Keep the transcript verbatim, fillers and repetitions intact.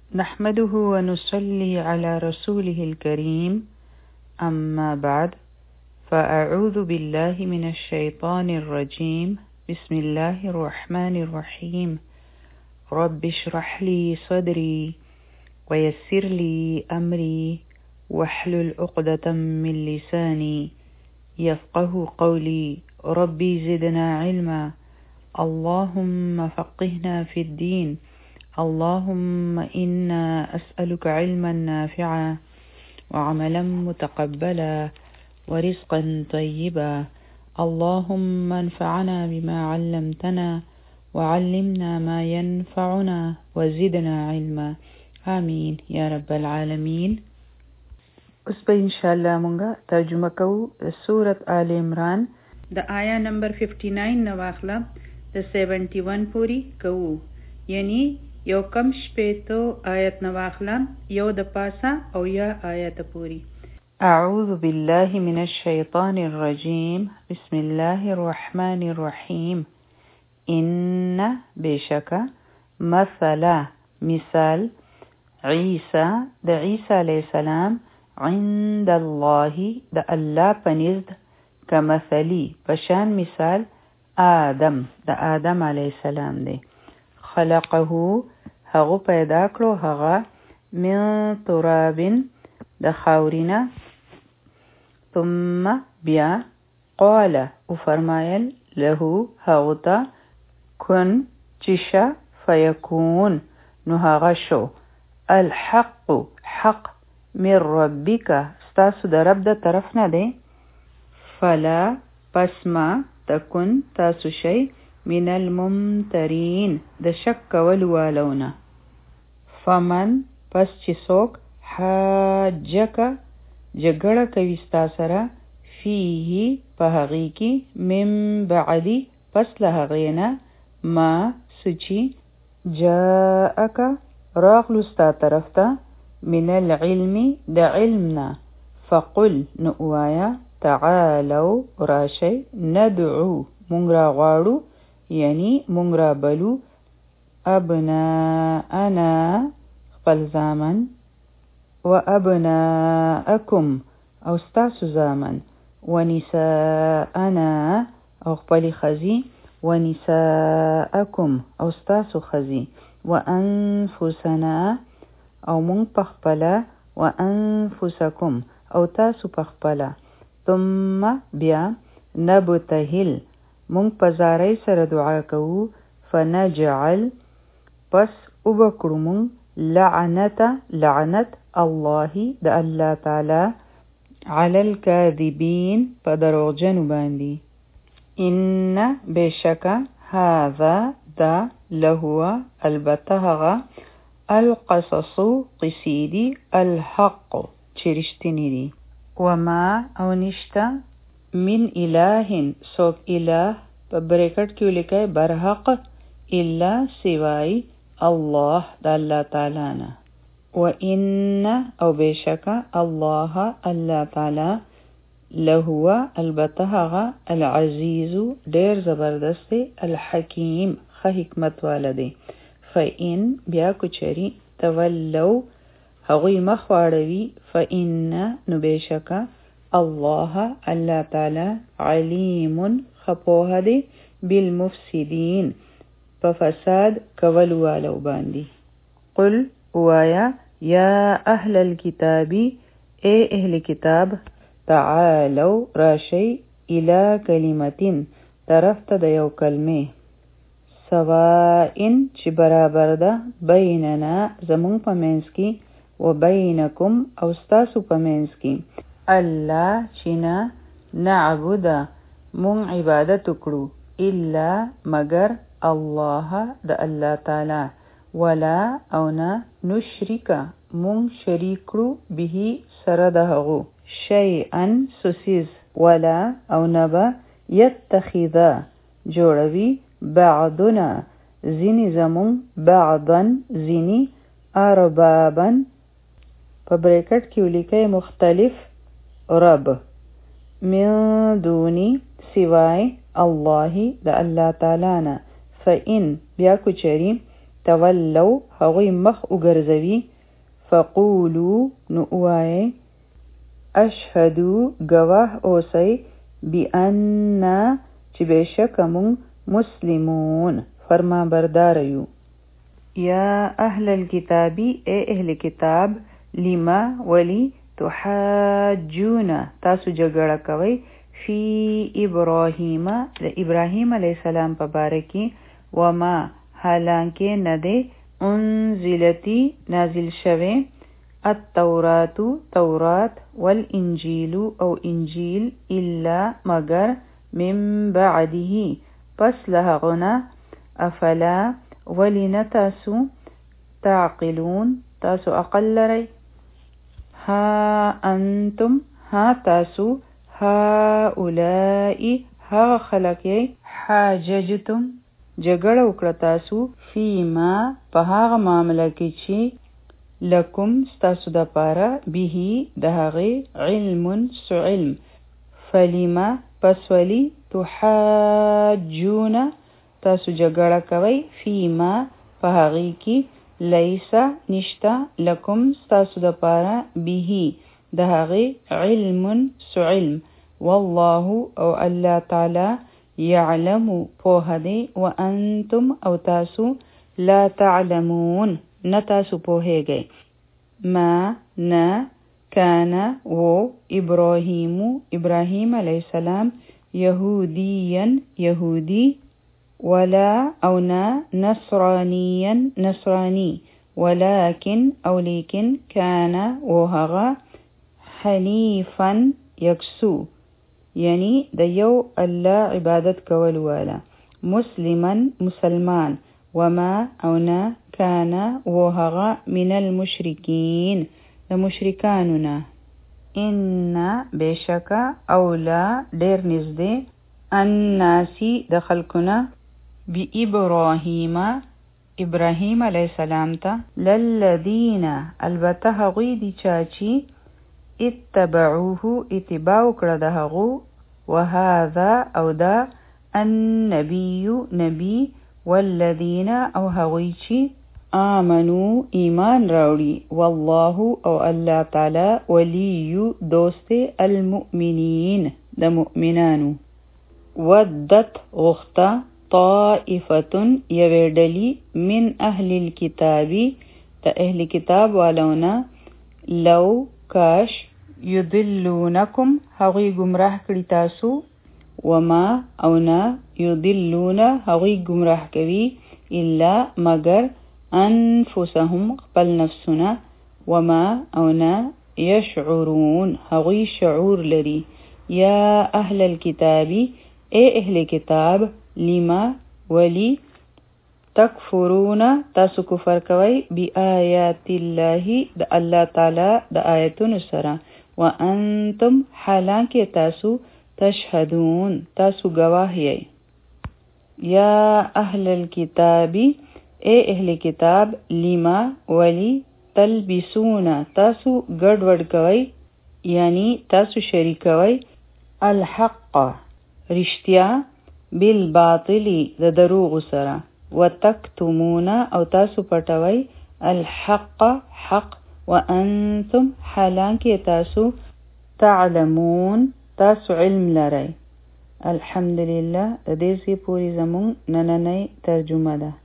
نحمده ونصلي على رسوله الكريم أما بعد فأعوذ بالله من الشيطان الرجيم بسم الله الرحمن الرحيم رب اشرح لي صدري ويسر لي أمري واحلل عقدة من لساني يفقه قولي ربي زدنا علما اللهم فقهنا في الدين اللهم إنا أسألك علما نافعا وعملا متقبلا ورزقا طيبا اللهم انفعنا بما علمتنا وعلمنا ما ينفعنا وزدنا علما آمين يا رب العالمين. اوس به ان شاء الله مونږه ترجمه کوو سورة آل عمران د آیا نمبر ففٹی نائن نواخله د سیونٹی ون پوری کوو، یعنی یو کم شپیتو آیت نواخله یو د پاسه او یا آیت پوری. اعوذ بالله من الشیطان الرجیم بسم الله الرحمن الرحیم. ان بشک مثل مثال عیسی د عیسی علیہ السلام عند الله د الله پنزد کمثلی پشان مثال آدم د آدم علیہ السلام دی. خلقه هغه پیدا کړو هغه من تراب د خاورینا ثم بیا قال او فرمایل له هغه ته کن چشا فیکون نو هغه شو الحق حق من ربک ستاسو د رب د طرف نه دی. فلا پس ما تکن تاسو شی من الممترین د شک کولو والونه. فمن پس چې څوک حاجک جګړه کوي ستا سره فیه په هغې کې من بعدی پس له هغې نه ما سچی جاءک راغلو ستا طرف ته من العلم د علمنا فقل نو اوایا تعالو راشی ندعو مونږ را غواړو یعنی مونږ را بلو ابناءنا خپل زامن و ابناءکم او ستاسو زامن و نساءنا او خپل خزی و نساءکم او ستاسو خزی و انفسنا او مونږ پخپله و انفسکم او تاسو پخپله ثم بیا نبتهل مونږ په زارۍ سره دعا کوو فنجعل پس وبکړو مونږ لعنت لعنت الله د الله تعالی علی الکاذبین په دروغجنو باندې. ان بشک هذا دا لهو البته هغه القصص قصیدی الحق چې رښتینی دي. وما او نشته من اله سوک اله په بریکټ کې ولیکئ برحق الا سوای الله د الله تعالی نه. و ان او بشک الله الله تعالی لهو البته هغه العزیز ډیر زبردست الحکیم ښه حکمت والا دی. فإن بیا کوچری تولو هغوی مخ واړوي فإن نو بشک الله الله تعالی علیم خپوه دی بالمفسدین په فساد کولو والو باندې. قل وایا یا اهل الكتاب اے اهل کتاب تعالو راشی الى کلمتین طرف ته د یو کلمه سواء چې برابر ده بیننا زمون په منځ کې و بینکم او ستاسو په منځ کې الله چې نه نعبد مون عبادت وکړو الا مگر الله د الله تعالی ولا او نه نشرک مون شریک کړو به سره د هغو شیئا سوسیز ولا او نه به یتخذ جوړوي بعضنا زینی زمون بعضا زینی اربابا په بریکټ کې ولیکئ مختلف رب من دونی سوای الله د الله تعالی نه. فإن بیا کوچری تولو هغوی مخ وګرځوي فقولو نو وایي اشهدو گواه اوسئ بأننا چې بېشکه مونږ مسلمون فرما بردار یو. یا اهل الكتابی اے اهل کتاب لما ولی تحاجون تاسو جګړه کوي فی ابراهیم د ابراهیم علیه السلام په باره کې وما حالانکه نه دی انزلتی نازل شوه التورات تورات والانجیل او انجیل الا مگر من بعده پس لهغنا افلا ولن تاسو تعقلون تاسو عقل لرئ ها انتم ها تاسو هؤلاء ها خلقی حاججتم جګړه وکړه تاسو فيما په هغه معامله کې چې لکم ستاسو د پاره به د هغې علم سو علم فلما پس ولی تحاجون تاسو جګړه کوي فيما په هغې کې لیسا نشتا لکم ستاسو د پاره به د هغې علم سو علم والله او الله تعالی يعلم پوهه دی وانتم او تاسو لا تعلمون نه تاسو پوهیږئ ما نه کان و ابراهیم ابراهیم علیه السلام یهودیا یهودی ولا او نه نصرانیا نصرانی ولكن او لیکن کان و هغه حنیفا یکسو یعنی د یو الله عبادت کول والا مسلما مسلمان وما او نه کان وهغه من المشرکین د مشرکانونه ان بشکا اولا ډیر نږدې الناسی د خلقنا بی ابراهیم ابراهیم علیه السلام ته للذین البته هغوی دي چاچی اتبعوه اتباع کړه د هغو وهذا او دا النبی نبی والذین او هغوی چې آمنو ایمان راوړي والله او الله تعالی ولی دوست المؤمنین د مؤمنانو ودت غختا طائفه یوې ډلې من اهل الكتاب د اهل کتاب والونا لو کاش یضلونکم هغوی گمراه کړي تاسو وما او نه یضلون هغوی گمراه کوي الا مگر انفسهم خپل نفسونه وما او نه یشعرون هغوی شعور لري یا اهل الكتاب اے اهل کتاب لما ولی تکفرون تاسو کفر کوي بی آیات الله د الله تعالی د آیتونو سره وانتم حالانکه تاسو تشهدون تاسو گواه یې یا اهل الكتاب اے اهل کتاب لما ولی تلبسون تاسو ګډوډ کوي یعنی تاسو شریکوي الحق رښتیا بالباطل د دروغ سره وتکتمون او تاسو پټوي الحق حق وانتم حالانکه تاسو تعلمون تاسو علم لرئ. الحمدلله د دې څخه پوری زمون نننۍ ترجمه ده.